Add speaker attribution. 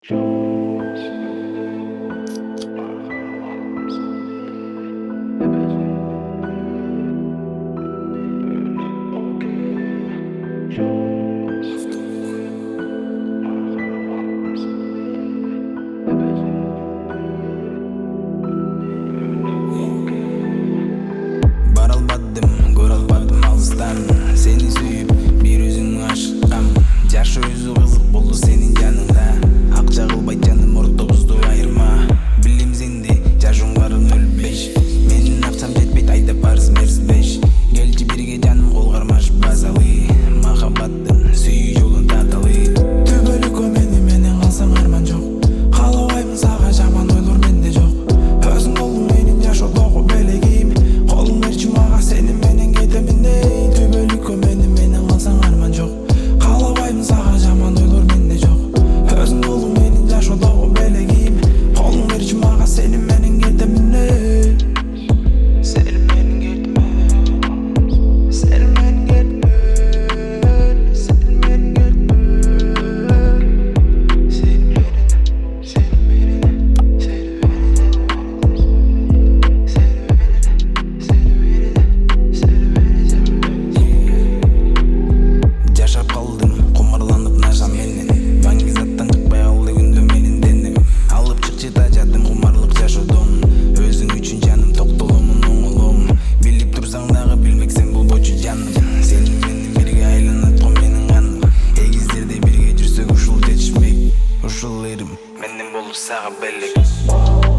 Speaker 1: Seni sүйүп бир өзүңө ашыккам. Жаш өзү кызык болду сенин жаныңда. Акча кылбайт жаным ортобузду айырма. Билем сенде жашооң барын өлбеш. Менин акчам жетпейт айдап барыз мерзбеш. Келчи бирге жаным кол кармашып базалы. Махаббаттын сүйүү жолун таталы.
Speaker 2: Түбөлүккө менен калсаң арман жок. Каалабаймын сага жаман ойлор менде жок. Өзүң болдуң менин жашоодогу белегим. Колуң берчи мага сени менен кетемин эй. Түбөлүккө менен калсаң арман жок. Каалабаймын сага жаман ойлор менде жок. Өзүң болдуң менин жашоодогу белегим. Колуң берчи мага сени менен кетемин эй. Сени менен кетме. Сени менен кетме. Сени менен кетме.
Speaker 1: Жашап калдым кумарланып наша менен. Баңги заттан чыкпай калды күндө менин денем. Алып чыкчы тажадым кумарлык жашоодон. Өзүң үчүн жаным токтоломун оңолом. Билип турсаң дагы билмексең болбочу жаным. Сени менен бирге айланат го менин каным. Эгиздерде бирге жүрсөк ушул жетишмек. Ушул эрим менден болуп сага белек.